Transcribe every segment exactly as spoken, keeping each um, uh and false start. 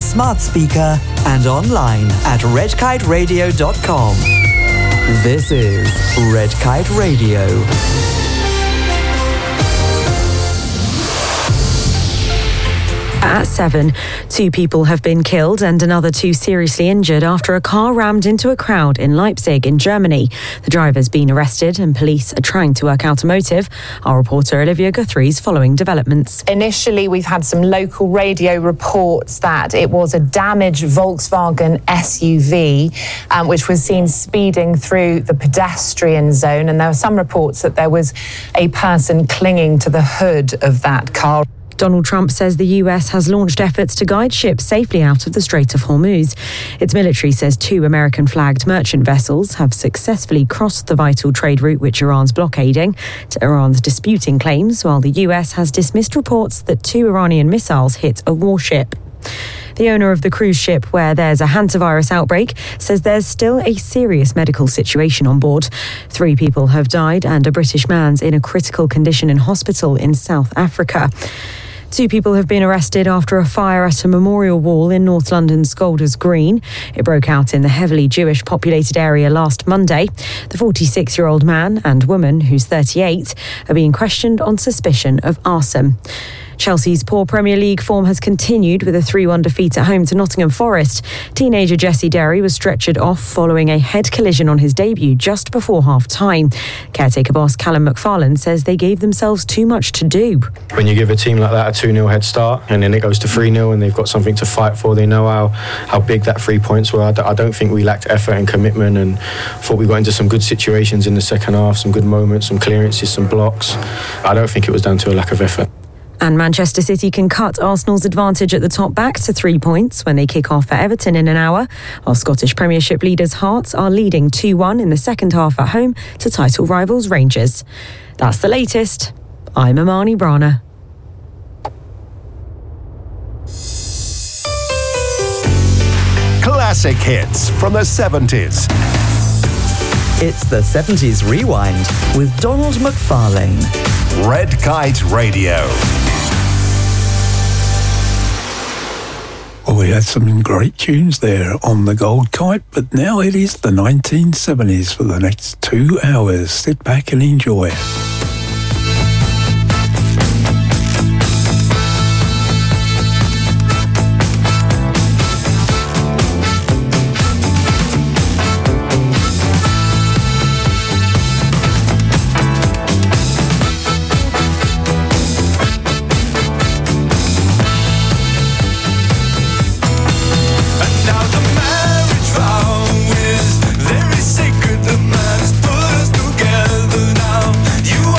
smart speaker and online at red kite radio dot com. This is Red Kite Radio. At seven, two people have been killed and another two seriously injured after a car rammed into a crowd in Leipzig in Germany. The driver's been arrested and police are trying to work out a motive. Our reporter Olivia Guthrie's following developments. Initially, we've had some local radio reports that it was a damaged Volkswagen S U V, um, which was seen speeding through the pedestrian zone. And there were some reports that there was a person clinging to the hood of that car. Donald Trump says the U S has launched efforts to guide ships safely out of the Strait of Hormuz. Its military says two American-flagged merchant vessels have successfully crossed the vital trade route which Iran's blockading. Iran's disputing claims, while the U S has dismissed reports that two Iranian missiles hit a warship. The owner of the cruise ship where there's a hantavirus outbreak says there's still a serious medical situation on board. Three people have died and a British man's in a critical condition in hospital in South Africa. Two people have been arrested after a fire at a memorial wall in North London's Golders Green. It broke out in the heavily Jewish populated area last Monday. The forty-six-year-old man and woman, who's thirty-eight, are being questioned on suspicion of arson. Chelsea's poor Premier League form has continued with a three one defeat at home to Nottingham Forest. Teenager Jesse Derry was stretchered off following a head collision on his debut just before half-time. Caretaker boss Callum McFarlane says they gave themselves too much to do. When you give a team like that a two nil head start and then it goes to three nil and they've got something to fight for, they know how, how big that three points were. I don't think we lacked effort and commitment, and thought we got into some good situations in the second half, some good moments, some clearances, some blocks. I don't think it was down to a lack of effort. And Manchester City can cut Arsenal's advantage at the top back to three points when they kick off at Everton in an hour. Our Scottish Premiership leaders Hearts are leading two one in the second half at home to title rivals Rangers. That's the latest. I'm Amani Brana. Classic hits from the seventies. It's the seventies Rewind with Donald McFarlane. Red Kite Radio. Well, we had some great tunes there on the Gold Kite, but now it is the nineteen seventies for the next two hours. Sit back and enjoy. You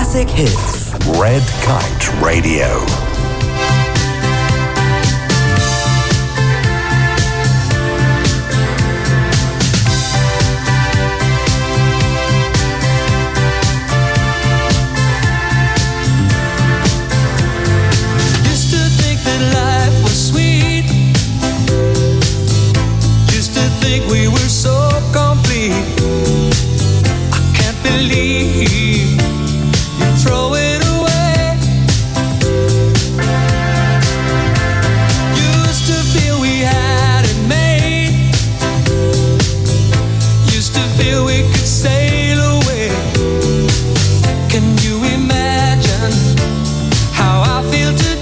classic hits. Red Kite Radio. We were so complete. I can't believe you throw it away. Used to feel we had it made. Used to feel we could sail away. Can you imagine how I feel today?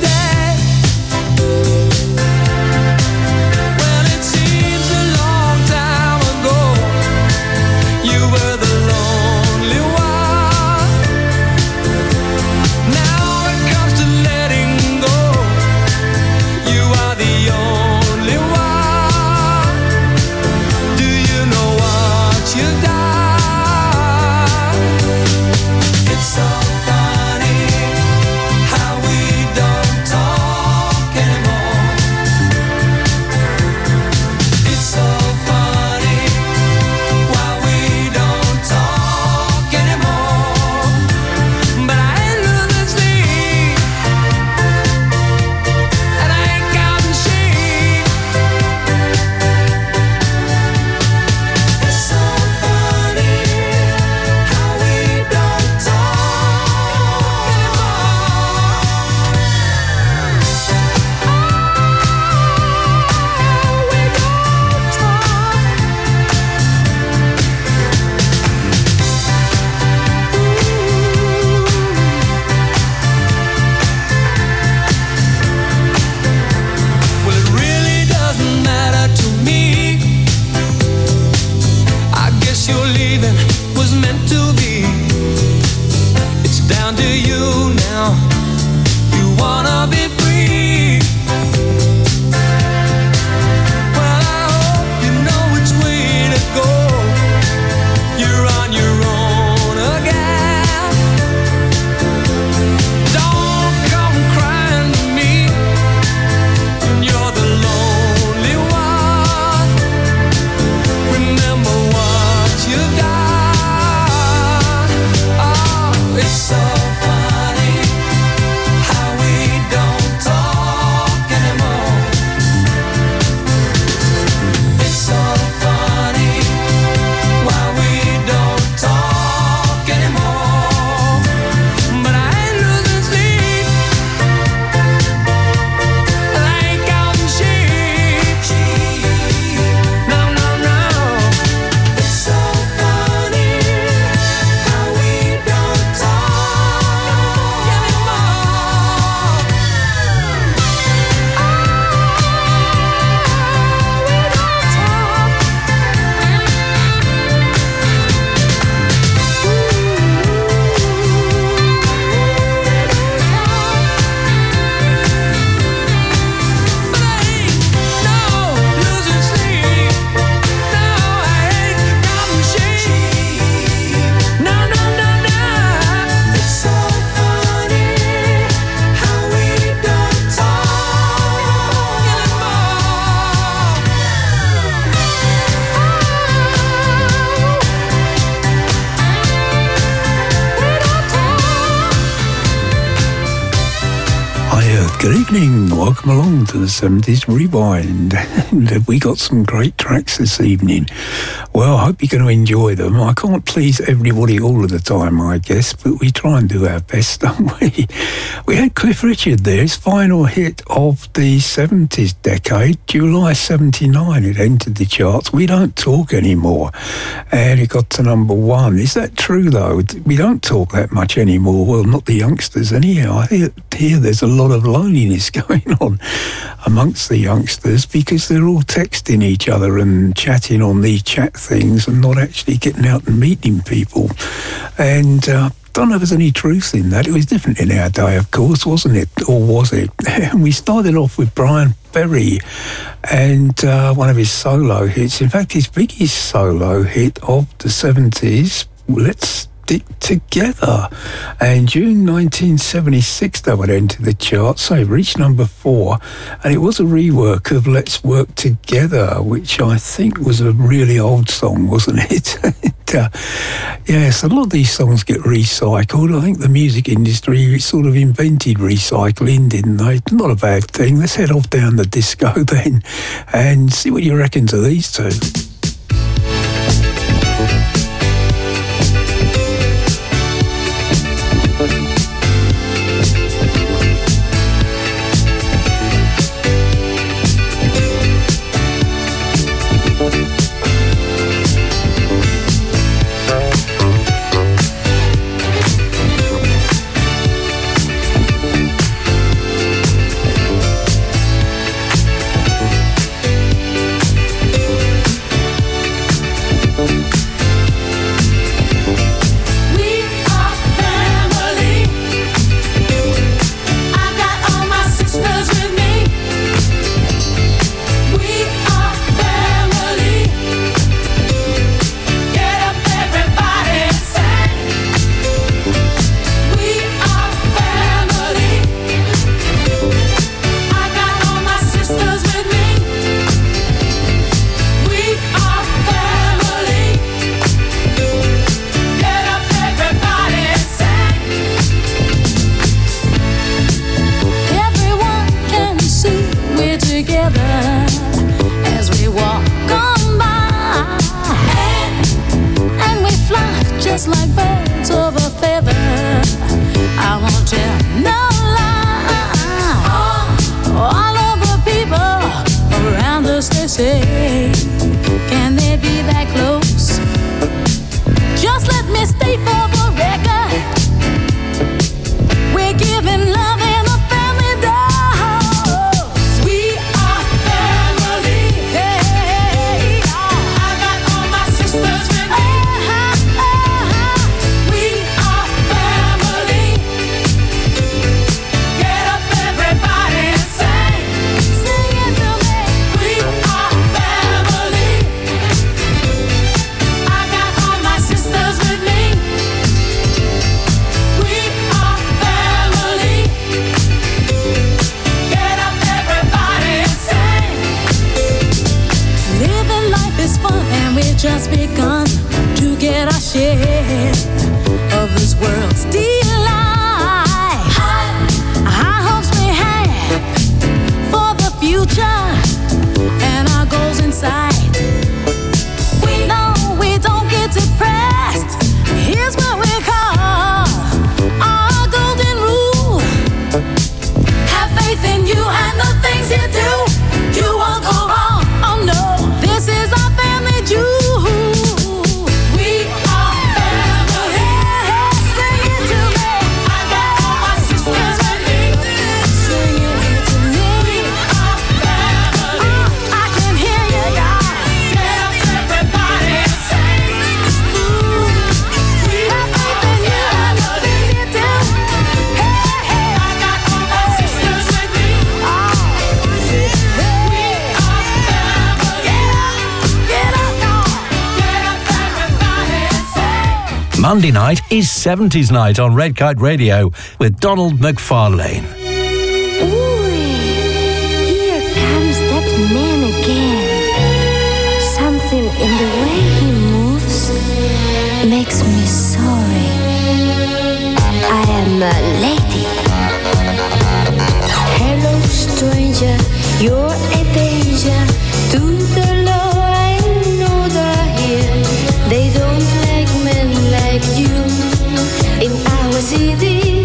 Good evening, welcome along to the seventies Rewind. We got some great tracks this evening. Well, I hope you're going to enjoy them. I can't please everybody all of the time, I guess, but we try and do our best, don't we? We had Cliff Richard there, his final hit of the seventies decade, July seventy-nine, it entered the charts. We Don't Talk Anymore, and it got to number one. Is that true, though? We don't talk that much anymore. Well, not the youngsters anyhow. I hear, hear there's a lot of loneliness going on amongst the youngsters because they're all texting each other and chatting on these chat things and not actually getting out and meeting people. And uh, don't know if there's any truth in that. It was different in our day, of course, wasn't it? Or was it? And we started off with Brian Ferry and uh, one of his solo hits. In fact, his biggest solo hit of the seventies. Let's Stick Together. And June nineteen seventy-six, they would enter the charts. So it reached number four. And it was a rework of Let's Work Together, which I think was a really old song, wasn't it? and, uh, yes, a lot of these songs get recycled. I think the music industry sort of invented recycling, didn't they? Not a bad thing. Let's head off down the disco then and see what you reckon to these two. Monday night is seventies night on Red Kite Radio with Donald McFarlane. Ooh, here comes that man again. Something in the way he moves makes me sorry. I am a lady. Hello, stranger, you're a danger to the law. I know they're here. They don't like men like you in our city.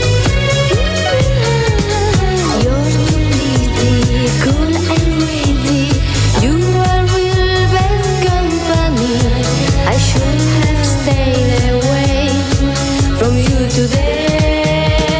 You're too pretty, cool and witty. You are real bad company. I should have stayed away from you today.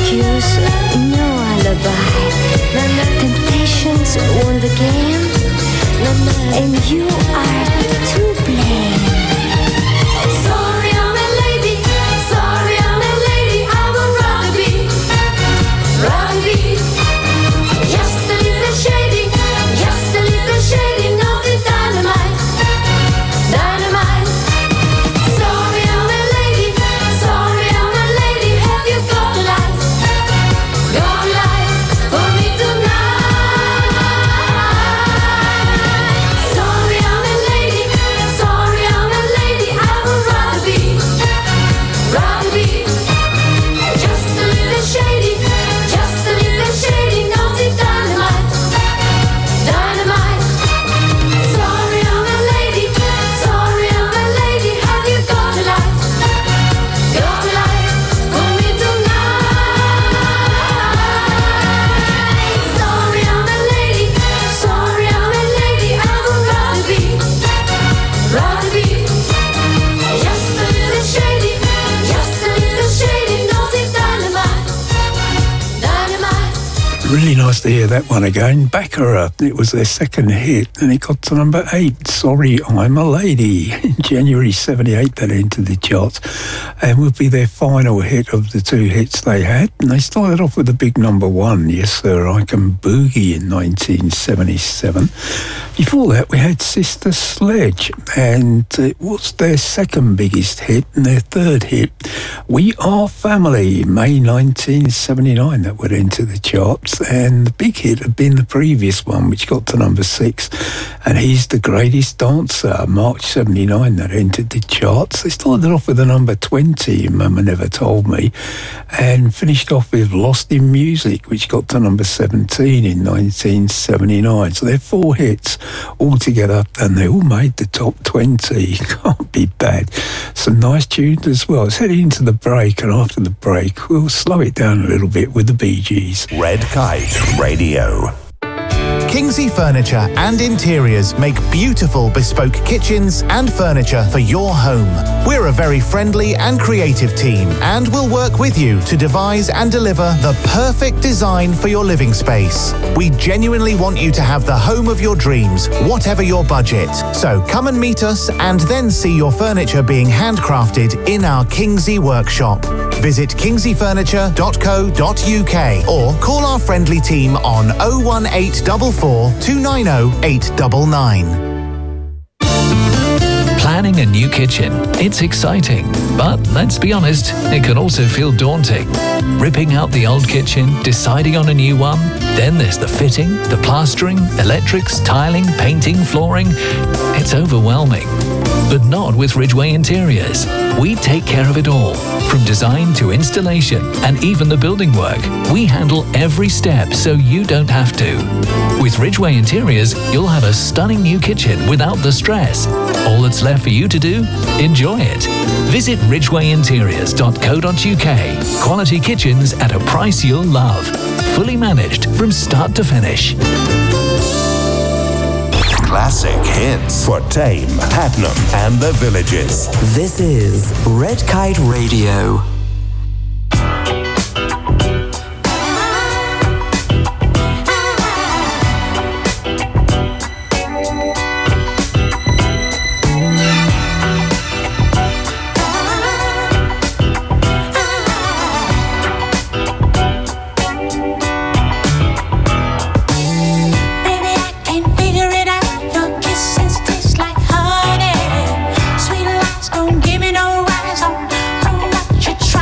excuse, no alibi. Temptations won the game, and you are to blame. Sorry, I'm a lady. Sorry, I'm a lady. I would rather be, rather be just a little shady, just a little shady, not the dynamite, dynamite. Sorry, I'm a lady. Sorry, I'm a lady. Have you got a light, got a light for me tonight? Sorry, I'm a lady. Sorry, I'm a lady. I would rather be, rather be just a little shady, just a little shady, not the dynamite, dynamite. Sorry, I'm a lady. Sorry, I'm a lady. Have you got a light, got a light for me tonight? Sorry, I'm a lady. Sorry, I'm a lady. I would rather be, rather be just a little shady, just a little shady, not the dynamite, dynamite. Really nice to hear that one again. Baccarat, it was their second hit, and it got to number eight. Sorry, I'm a Lady. In January seventy-eight, that entered the charts, and would be their final hit of the two hits they had. And they started off with a big number one, Yes Sir, I Can Boogie, in nineteen seventy-seven. Before that, we had Sister Sledge, and it was their second biggest hit, and their third hit, We Are Family, May nineteen seventy-nine, that would enter the charts. And the big hit had been the previous one, which got to number six, and He's the Greatest Dancer, March seventy-nine, that entered the charts. They started off with the number twenty, Mama Never Told Me, and finished off with Lost in Music, which got to number seventeen in nineteen seventy-nine. So they're four hits all together, and they all made the top twenty. Can't be bad. Some nice tunes as well. Let's head into the break, and after the break, we'll slow it down a little bit with the Bee Gees. Red Kite Radio. Kingsley Furniture and Interiors make beautiful bespoke kitchens and furniture for your home. We're a very friendly and creative team, and we'll work with you to devise and deliver the perfect design for your living space. We genuinely want you to have the home of your dreams, whatever your budget. So come and meet us and then see your furniture being handcrafted in our Kingsley workshop. Visit kingsley furniture dot co dot uk or call our friendly team on oh one eight four four, two nine oh, eight nine nine. Planning a new kitchen. It's exciting, but let's be honest, it can also feel daunting. Ripping out the old kitchen, deciding on a new one, then there's the fitting, the plastering, electrics, tiling, painting, flooring. It's overwhelming. But not with Ridgeway Interiors. We take care of it all, from design to installation and even the building work. We handle every step so you don't have to. With Ridgeway Interiors, you'll have a stunning new kitchen without the stress. All that's left for you to do? Enjoy it. Visit ridgeway interiors dot co dot uk. Quality kitchens at a price you'll love. Fully managed from start to finish. Classic hits for Tame, Hatnam, and the Villages. This is Red Kite Radio. Give me no rise on, on what you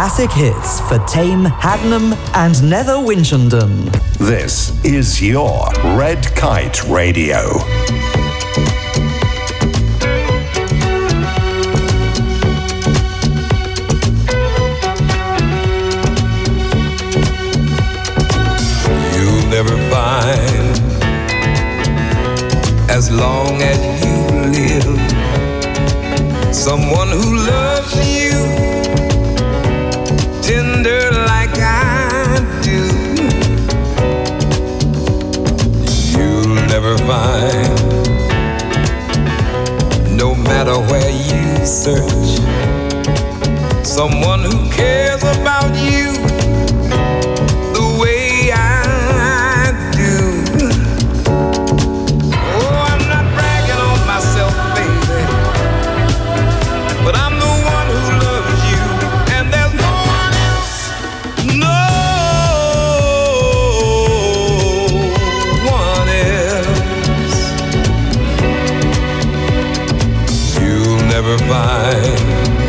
classic hits for Tame, Haddenham and Nether Winchendon. This is your Red Kite Radio. You'll never find, as long as you live, someone who loves you tender like I do. You'll never find, no matter where you search, someone who cares about you the way I do. Oh, I'm not bragging on myself, baby, but I'm the one who loves you, and there's no one else, no one else. You'll never find,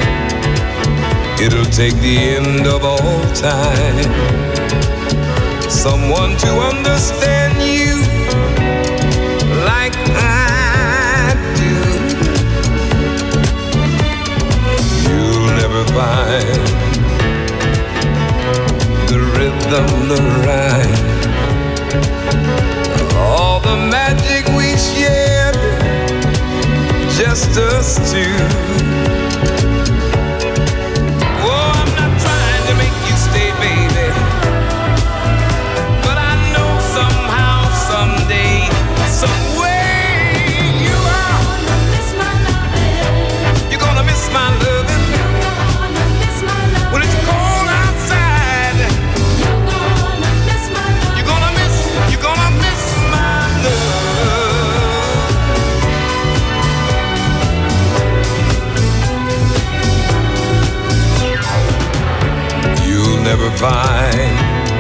it'll take the end of all time, someone to understand you like I do. You'll never find the rhythm, the rhyme, all the magic we shared, just us two. Oh, I'm not trying to make you stay, baby, but I know somehow, someday, some way you are. You're gonna miss my loving when it's cold outside. You're gonna miss, you're gonna miss my love. You'll never find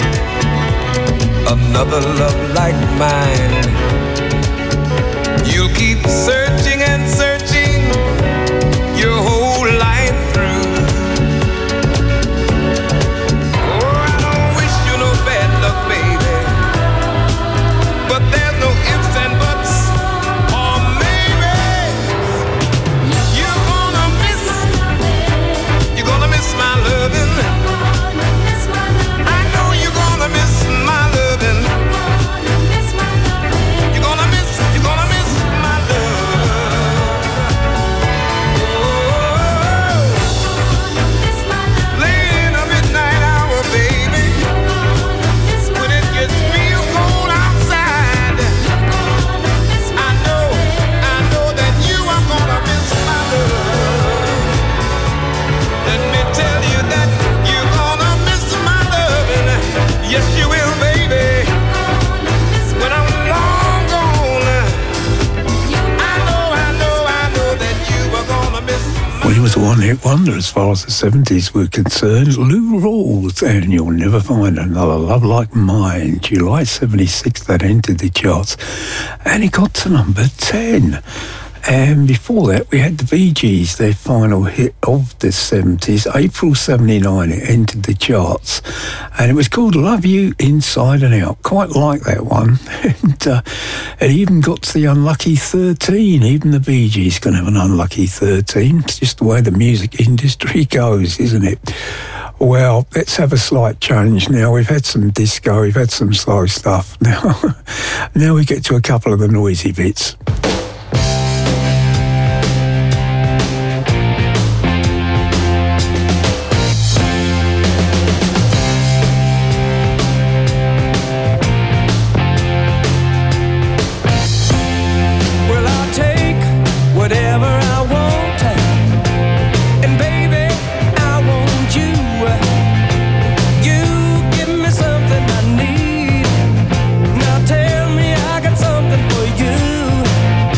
another love like mine. You'll keep searching and searching your whole life through. Oh, I don't wish you no bad luck, baby, but there's no ifs and buts or maybes. You're gonna miss, you're gonna miss my loving. I know you're gonna miss my loving. You're gonna miss, you're gonna miss my love. Oh, late in the midnight hour, baby, when it gets real cold outside, I know, I know that you are gonna miss my love. Let me tell you that you're gonna miss my loving. Yes, you will, baby. When I'm long gone, I know, I know, I know that you are gonna miss my Well, he was a one-hit wonder as far as the seventies were concerned. Lou Rawls, and You'll Never Find Another Love Like Mine. July seventy-six, that entered the charts. And it got to number ten. And before that, we had the Bee Gees, their final hit of the seventies. April seventy-nine, it entered the charts. And it was called Love You Inside and Out. Quite like that one. and uh, it even got to the unlucky thirteen. Even the Bee Gees can have an unlucky thirteen. It's just the way the music industry goes, isn't it? Well, let's have a slight change now. We've had some disco, we've had some slow stuff. Now, now we get to a couple of the noisy bits. Well, I'll take whatever I want, and baby, I want you. You give me something I need. Now tell me I got something for you.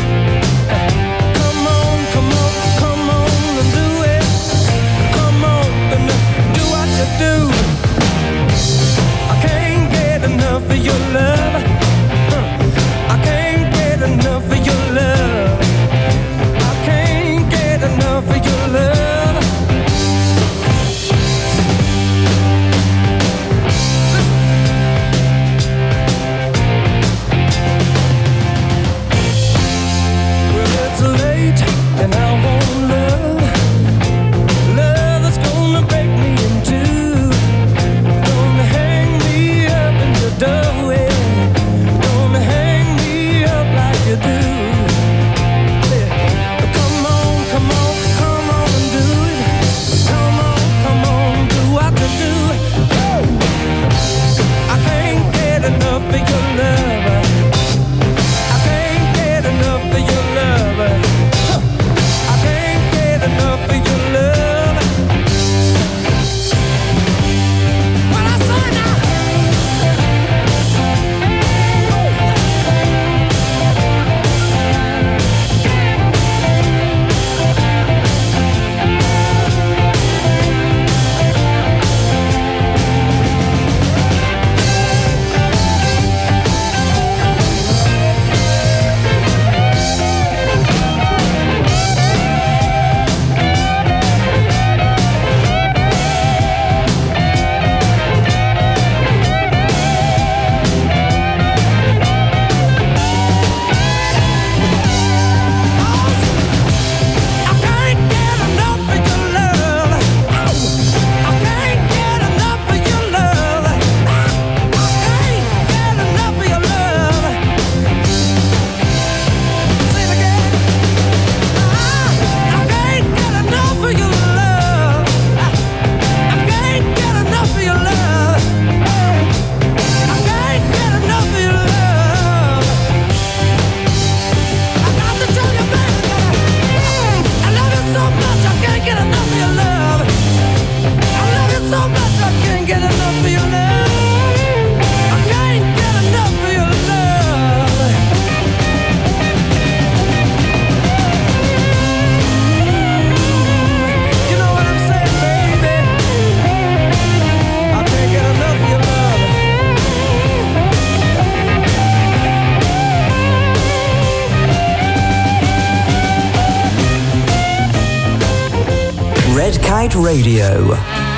Red Kite Radio.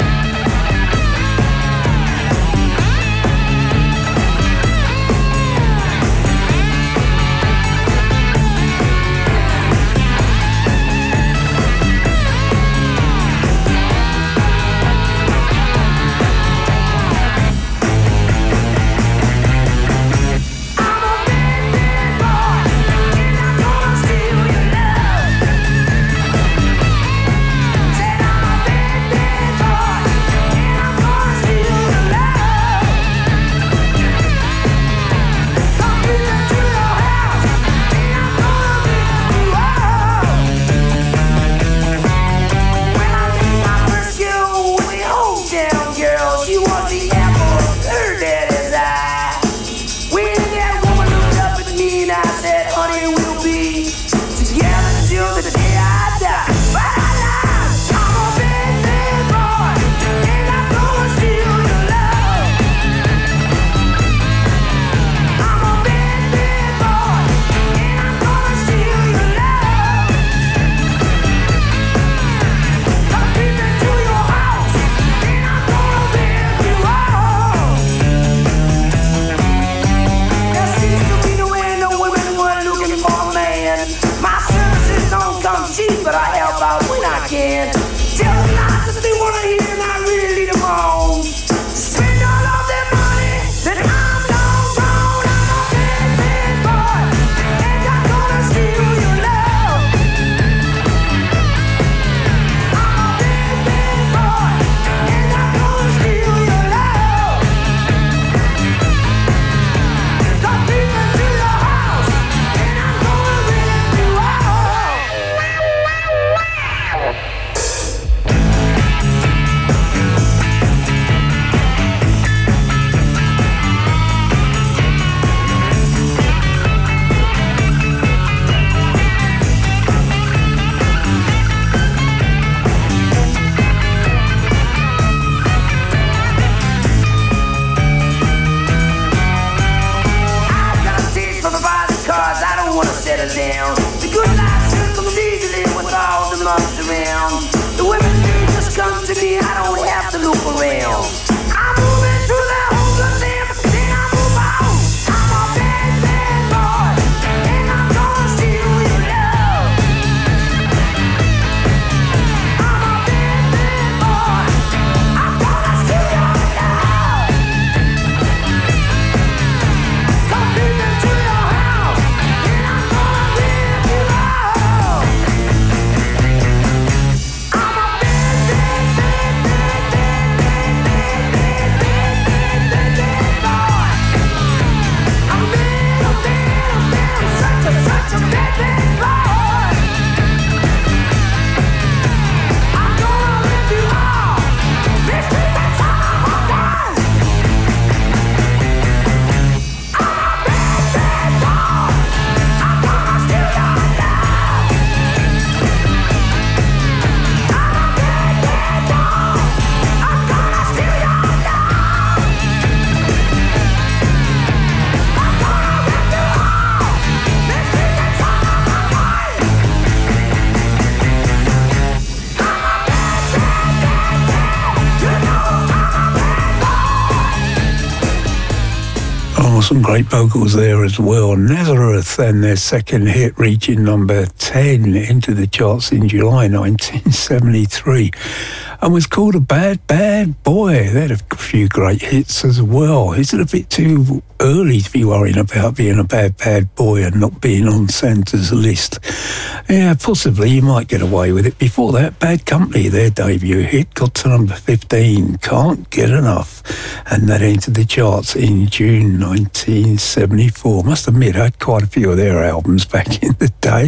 Some great vocals there as well. Nazareth and their second hit reaching number ten into the charts in July nineteen seventy-three and was called A Bad Bad Boy. They had a few great hits as well. Is it a bit too early to be worrying about being a bad bad boy and not being on Santa's list? Yeah, possibly. You might get away with it. Before that, Bad Company, their debut hit, got to number fifteen, Can't Get Enough, and that entered the charts in June nineteen seventy-four. Must admit, I had quite a few of their albums back in the day.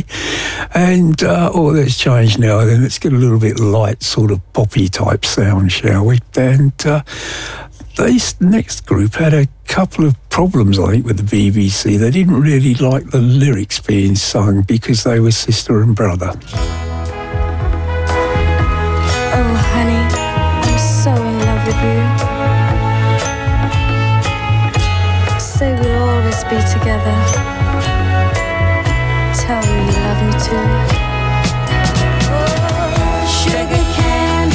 And uh, all that's changed now. Then let's get a little bit light, sort of poppy type sound, shall we? And uh, this next group had a couple of problems, I think, with the B B C. They didn't really like the lyrics being sung because they were sister and brother. Oh, honey, I'm so in love with you. Say we'll always be together. Tell me you love me too. Sugar cane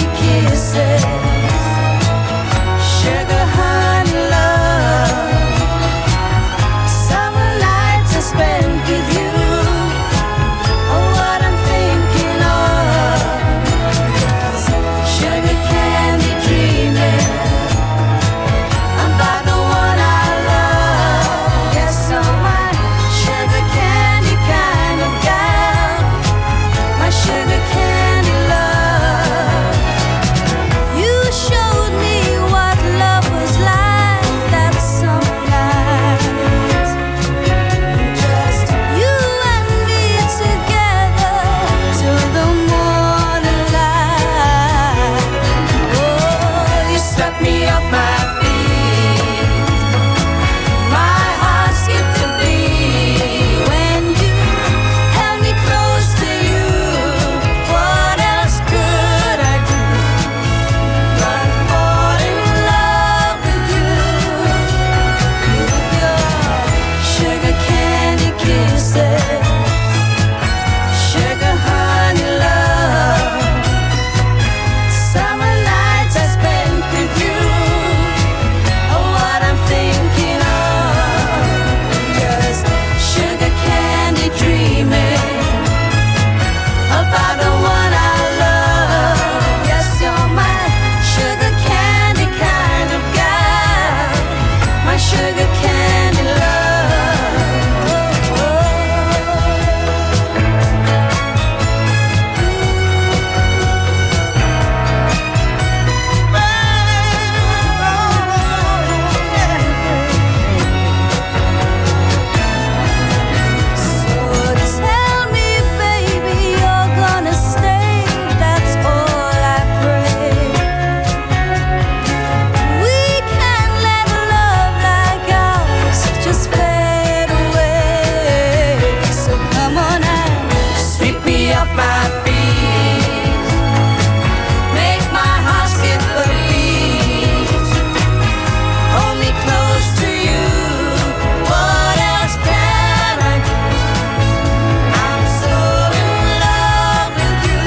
my feelings, make my heart skip a beat. Hold me close to you, what else can I do? I'm so in love with you.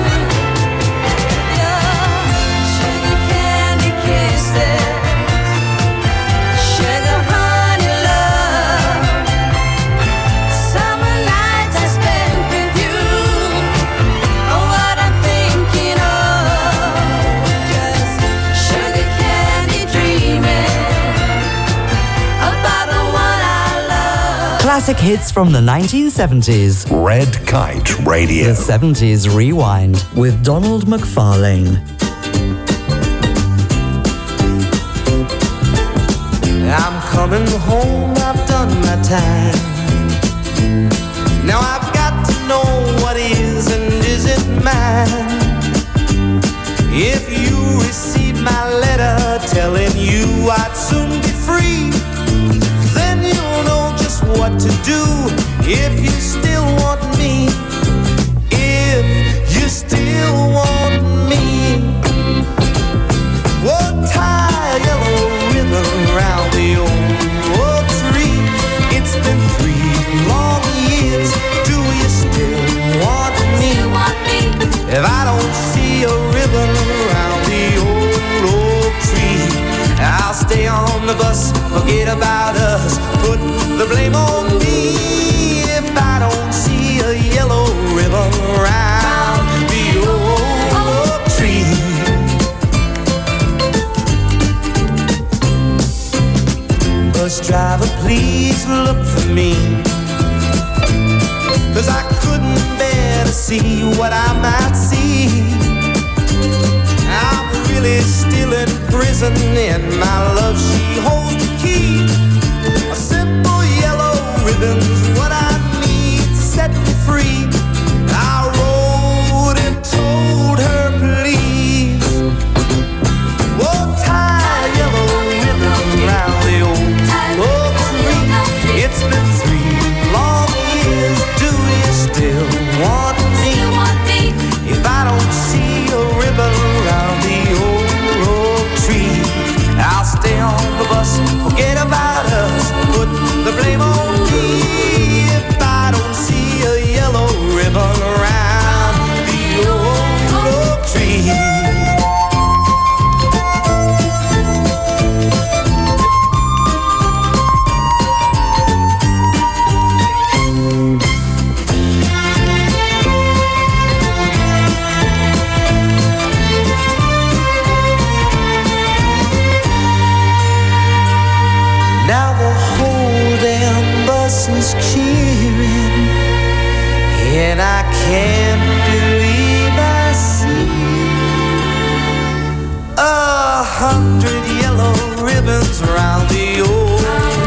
Your sugar candy kisses, sugar honey love, summer nights I spent with you. Oh, what I'm thinking of, just sugar candy dreaming about the one I love. Classic hits from the nineteen seventies. Red Kite Radio. The seventies Rewind with Donald McFarlane. I'm coming home, I've done my time. Now I've got to know what is and isn't mine. If you receive my letter telling you I'd soon be free, then you'll know just what to do if you still want me. If you still want me. Whoa, tie a yellow ribbon round the old oak tree. It's been three long years. Do you still want me? If I don't see a ribbon around the old oak tree, I'll stay on the bus, forget about us, put the blame on me. If I don't see a yellow ribbon around the old oak tree. Bus driver, please look for me, 'cause I couldn't bear to see what I might see. I'm really still in prison, and my love, she holds the key. A simple yellow ribbon's what I need to set me free. I wrote and told her, please, whoa, tie a yellow ribbon round the old oak tree. It's been three long years. Do you still want me? If I don't see a ribbon around the old oak tree, I'll stay on the bus, forget about us, put the blame on me. If I don't see a yellow ribbon around the old oak tree. Now the whole damn bus is cheering, and I can't believe I see a hundred yellow ribbons around the old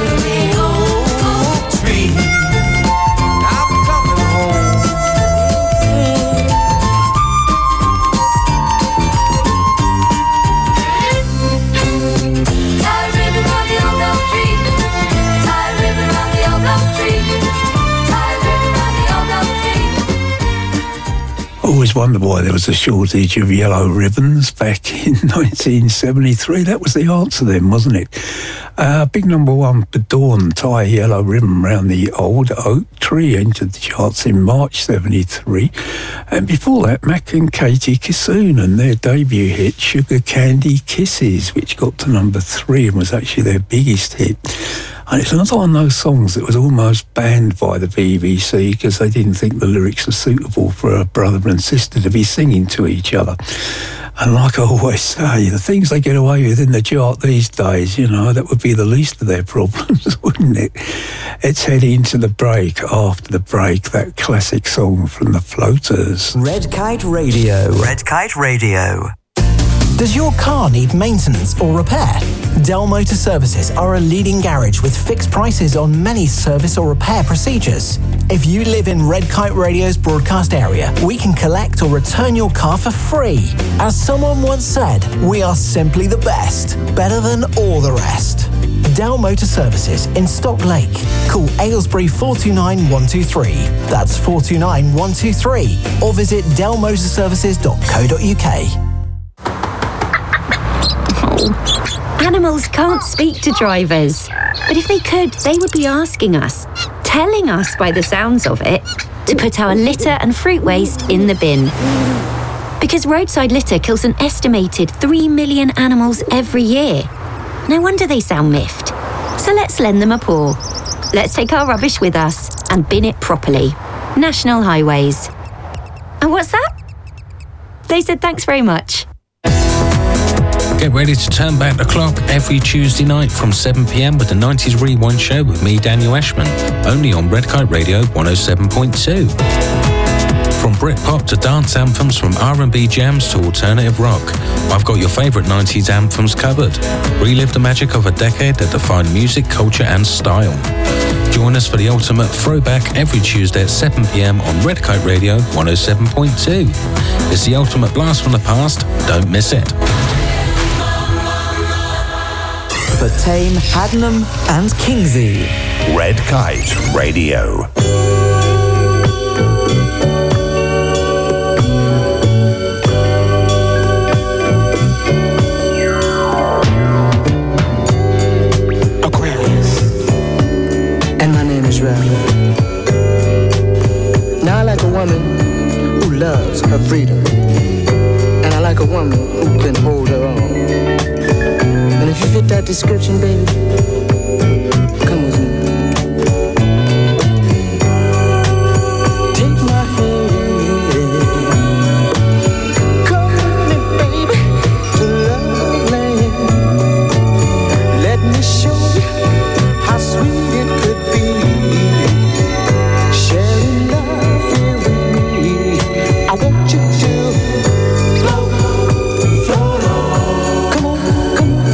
oak tree. I'm coming home. Tie a ribbon round the old oak tree. Tie a ribbon round the old oak tree. Tie a ribbon round the old oak tree. Always wondered why there was a shortage of yellow ribbons back in nineteen seventy-three. That was the answer then, wasn't it? Uh, big number one for Dawn, Tie a Yellow Ribbon Round the Old Oak Tree, entered the charts in March seventy-three. And before that, Mac and Katie Kissoon and their debut hit, Sugar Candy Kisses, which got to number three and was actually their biggest hit. And it's another one of those songs that was almost banned by the B B C because they didn't think the lyrics were suitable for a brother and sister to be singing to each other. And like I always say, the things they get away with in the chart these days, you know, that would be the least of their problems, wouldn't it? Let's head into the break. After the break, that classic song from the Floaters. Red Kite Radio. Red Kite Radio. Does your car need maintenance or repair? Dell Motor Services are a leading garage with fixed prices on many service or repair procedures. If you live in Red Kite Radio's broadcast area, we can collect or return your car for free. As someone once said, we are simply the best, better than all the rest. Dell Motor Services in Stock Lake. Call Aylesbury four two nine one two three. That's four two nine one two three. Or visit dell motor services dot co dot uk. Animals can't speak to drivers. But if they could, they would be asking us, telling us by the sounds of it, to put our litter and fruit waste in the bin. Because roadside litter kills an estimated three million animals every year. No wonder they sound miffed. So let's lend them a paw. Let's take our rubbish with us and bin it properly. National Highways. And what's that? They said thanks very much. Get ready to turn back the clock every Tuesday night from seven p.m. with the nineties Rewind Show with me, Daniel Ashman, only on Red Kite Radio one oh seven point two. From Britpop to dance anthems, from R and B jams to alternative rock, I've got your favourite nineties anthems covered. Relive the magic of a decade that defined music, culture and style. Join us for the ultimate throwback every Tuesday at seven p.m. on Red Kite Radio one oh seven point two. It's the ultimate blast from the past. Don't miss it. For Tame, Haddenham and Kingsey. Red Kite Radio. Aquarius. And my name is Ralph. Now I like a woman who loves her freedom. And I like a woman who can hold her own. And if you fit that description, baby, come with me. Take my hand. Come with me, baby, to love land. Let me show you how sweet it could be. Sharing love here with me. I want you to float, float on. Come on, come on.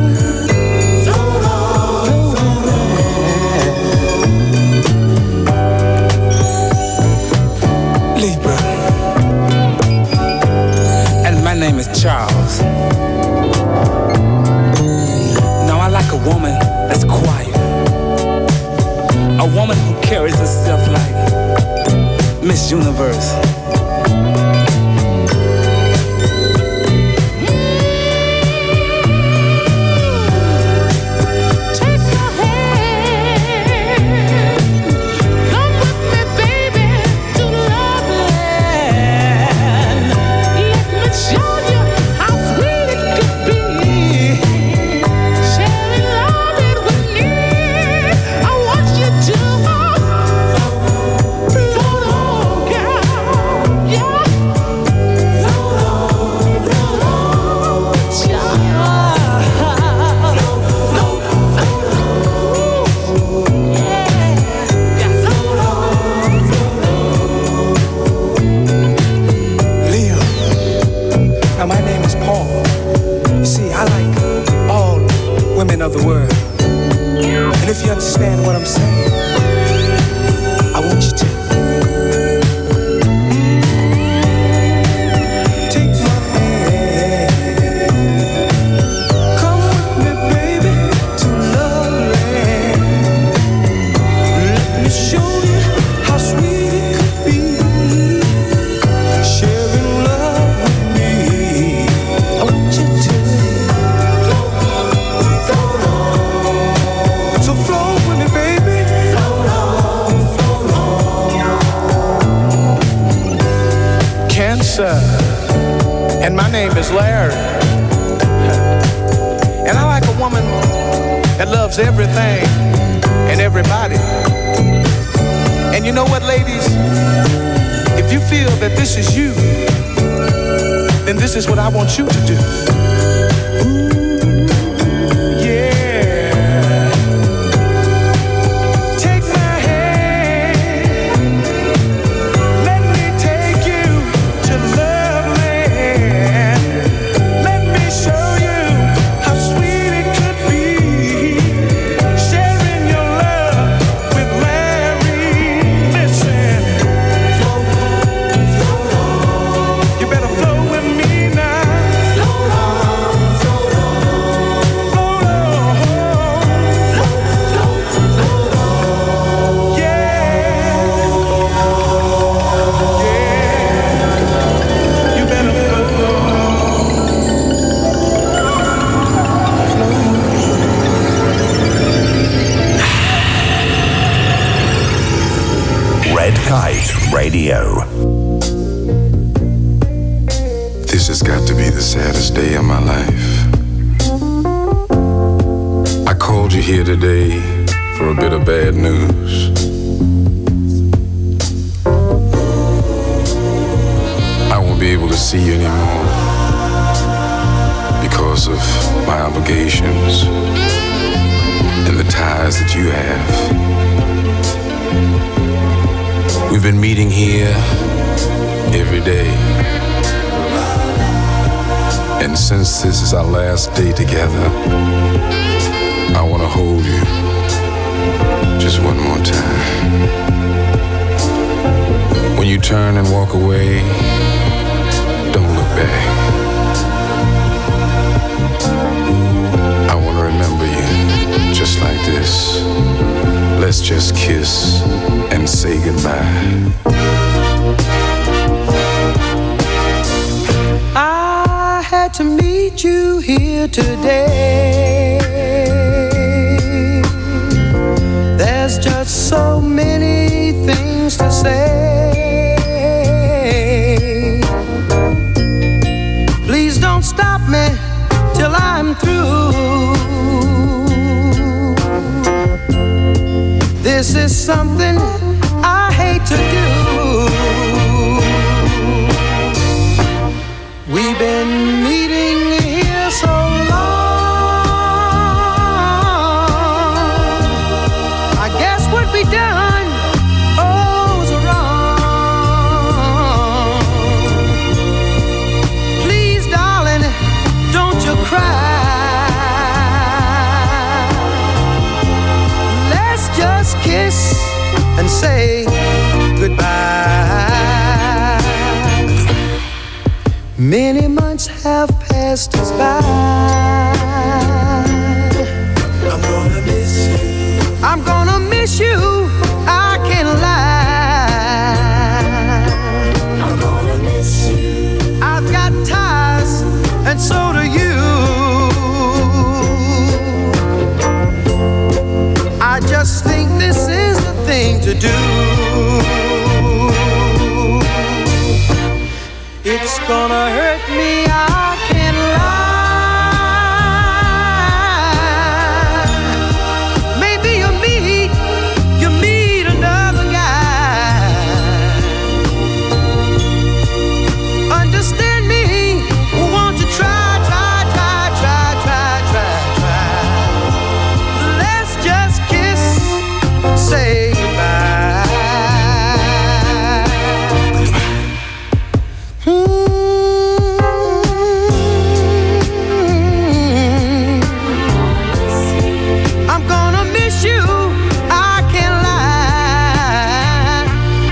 Libra. And my name is Charles. Now I like a woman that's quiet. A woman who carries herself like Miss Universe. Of the world. And if you understand what I'm saying, I want you to take my hand. Come with me, baby, to love land. Let me show you how sweet it could be. Sharing love with me. I want you to and my name is Larry. And I like a woman that loves everything and everybody. And you know what, ladies? If you feel that this is you, then this is what I want you to do. Flow Radio. This has got to be the saddest day of my life. I called you here today for a bit of bad news. I won't be able to see you anymore because of my obligations and the ties that you have. We've been meeting here every day. And since this is our last day together, I want to hold you just one more time. When you turn and walk away, don't look back. I want to remember you just like this. Let's just kiss and say goodbye. I had to meet you here today. There's just so many things to say. Please don't stop me till I'm through. This is something I hate to do. We've been meeting here so long. I guess what we done, oh, was wrong. Please, darling, don't you cry. Let's just kiss and say goodbye. Many months have passed us by. I'm gonna miss you. I'm gonna miss you. I can't lie. I'm gonna miss you. I've got ties, and so do you. I just think this is the thing to do. It's gonna hurt me, I can't lie. Maybe you meet, you meet another guy. Understand me, won't you try, try, try, try, try, try, try. Let's just kiss and say goodbye. I'm gonna miss you, I can't lie.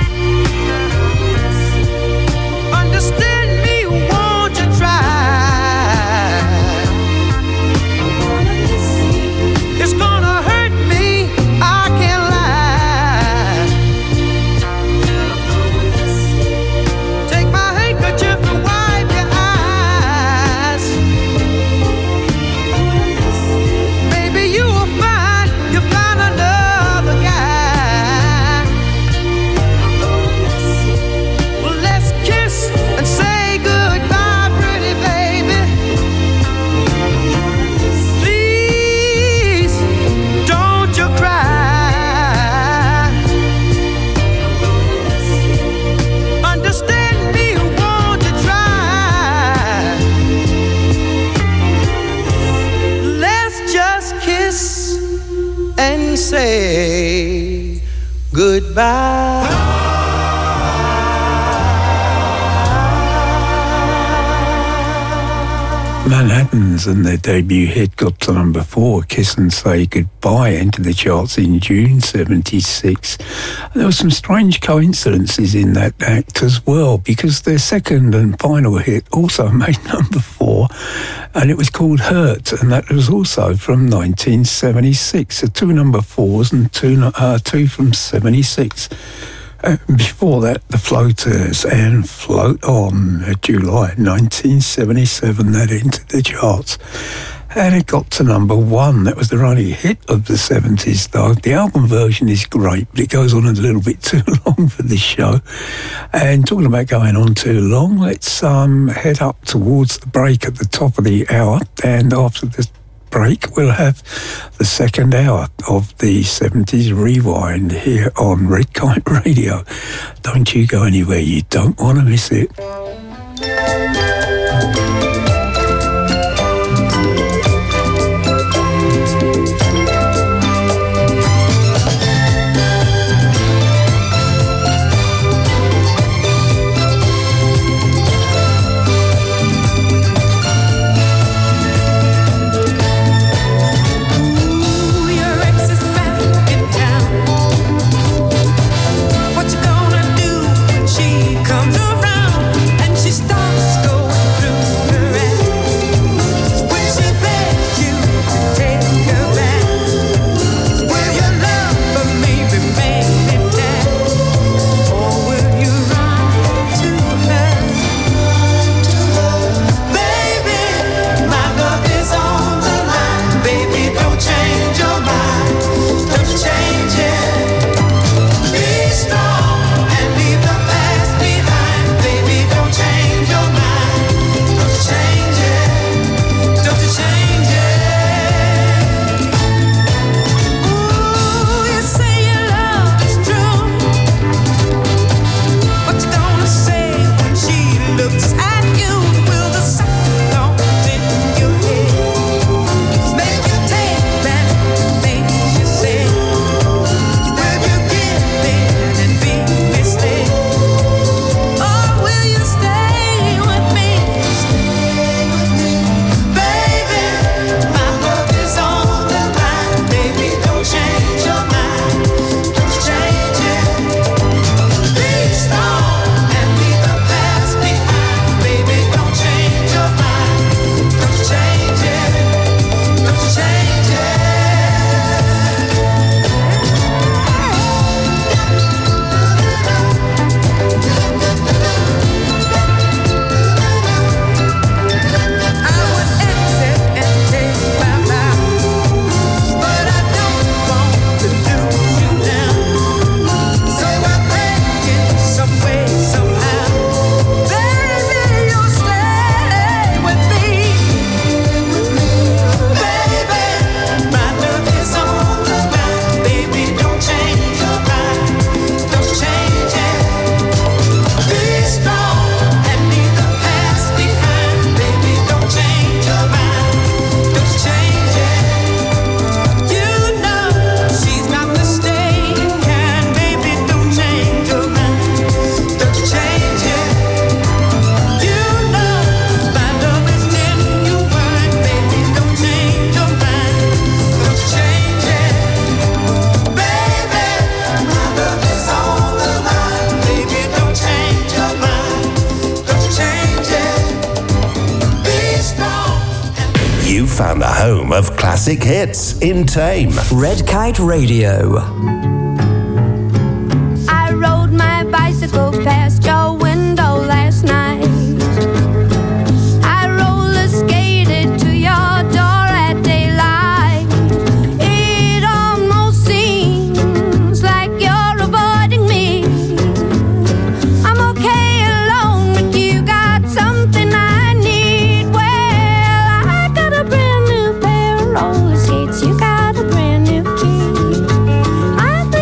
Understand me, won't you try? It's gonna hurt me, I can't lie. Take my handkerchief and wipe your eyes. Maybe you will find you found another guy. Well, let's kiss and say goodbye, pretty baby. Please, don't you cry. Understand me, won't you try? Let's just kiss and say goodbye. Manhattans and their debut hit got to number four, Kiss and Say Goodbye, entered the charts in June seventy-six. There were some strange coincidences in that act as well, because their second and final hit also made number four, and it was called Hurt, and that was also from nineteen seventy-six. So two number fours and two, uh, two from seventy-six. Uh, before that, the Floaters and Float On, uh, July nineteen seventy-seven, that entered the charts. and it got to number one. That was the running hit of the seventies, though. The album version is great, but it goes on a little bit too long for this show. And talking about going on too long, let's um, head up towards the break at the top of the hour, and after the break we'll have the second hour of the seventies Rewind here on Red Kite Radio. Don't you go anywhere, you don't want to miss it. Comes around and she starts going found the home of classic hits in Tame. Red Kite Radio. I rode my bicycle past your window last night. I roller skated to your door at daylight. It almost seems like you're avoiding me. I'm okay alone, but you got something I need. Well, I got a brand new pair of roller skates. You got a brand new key. I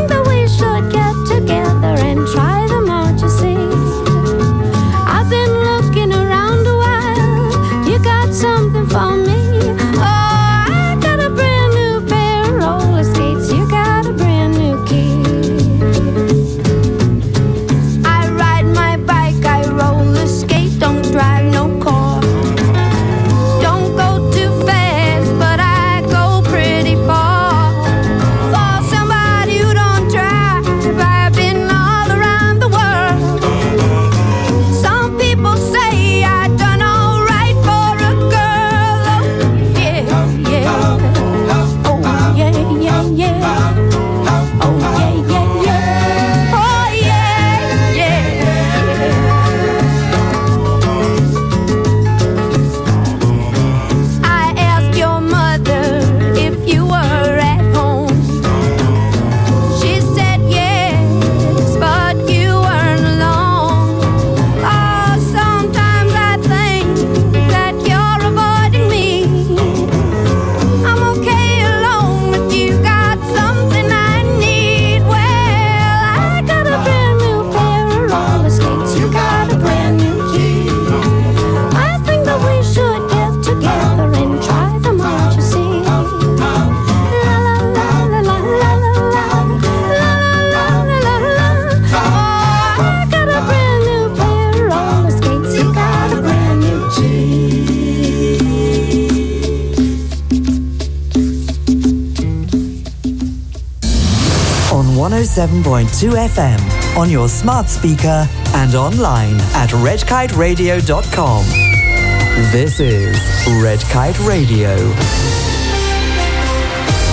seven point two F M on your smart speaker and online at red kite radio dot com. This is Red Kite Radio.